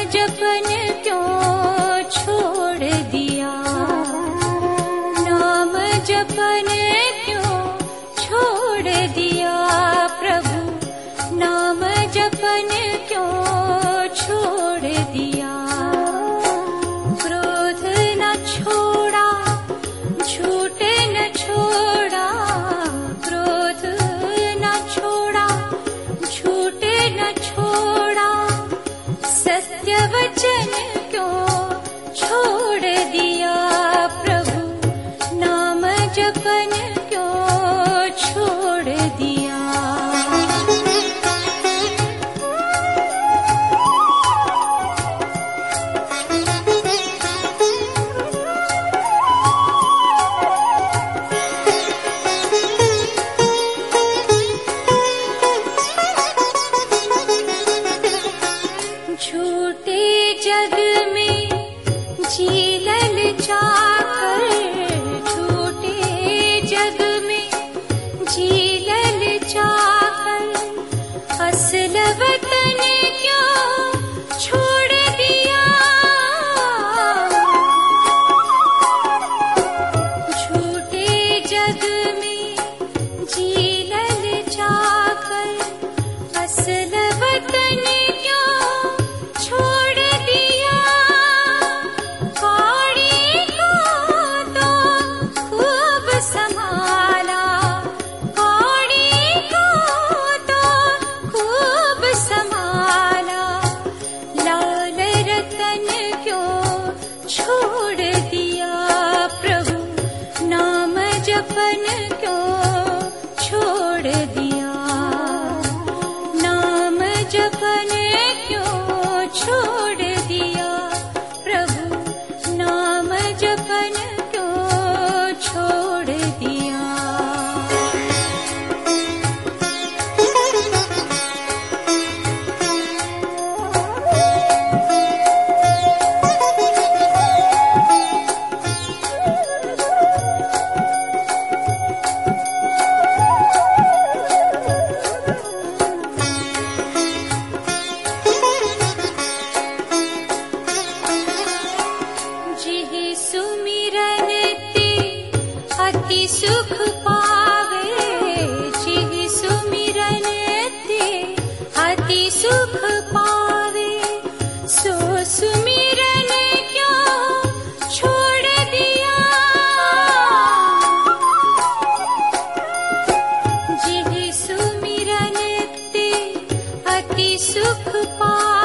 जपन क्यों छोड़ दिया, नाम जपन क्यों छोड़ दिया प्रभु, नाम जपन क्यों छोड़ दिया। क्रोध न छोड़ा, झूठ न छोड़ा, क्रोध न छोड़ा, झूठ न छोड़ा, सत्य वचन क्यों छोड़ दिया प्रभु, नाम जपन क्यों छोड़ दिया। झूठे जग में जी ललचाकर, झूठे जग में जी ललचाकर, असल वतन क्यों छोड़ दिया। झूठे जग में जी ललचाकर, असल वतन क्यों छोड़ दिया। कौड़ी को तो खूब संभाला, कौड़ी को तो खूब संभाला, लाल रतन क्यों छोड़ दिया प्रभु, नाम जपन क्यों छोड़ दिया। नाम जपन क्यों छोड़ दिया प्रभु, नाम जपन क्यों छोड़ दिया। जिहि सुमिरन ते अति सुख पावे, जिहि सुमिरन ते अति सुख पावे, सो सुमिरन क्यों छोड़ दिया। जिहि सुमिरन ते अति सुख पावे,